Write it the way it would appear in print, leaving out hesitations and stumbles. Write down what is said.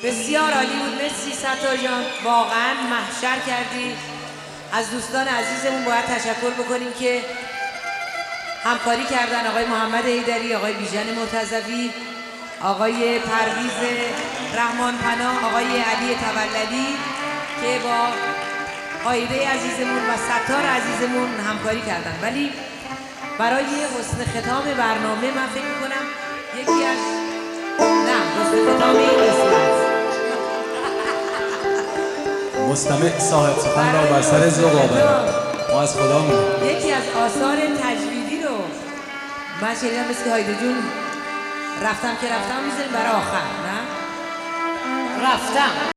بسیار عالی بود. مرسی ستار جان، واقعا محشر کردی. از دوستان عزیزمون باید تشکر بکنیم که همکاری کردن. آقای محمد حیدری، آقای بیژن مرتضوی، آقای پرویز رحمان پناه، آقای علی تولدی که با هایده عزیزمون و ستار عزیزمون همکاری کردن. ولی برای حسن ختام برنامه من فکر میکنم یکی از حسن ختام این قسمت مستمع صاحب سخن را بر سر ذوق آورد. ما از خدا می‌خوایم یکی از آثار تجویدی رو من شنیدم، مثل هایده جون رفتم که رفتم میذاریم برای آخر. نه رفتم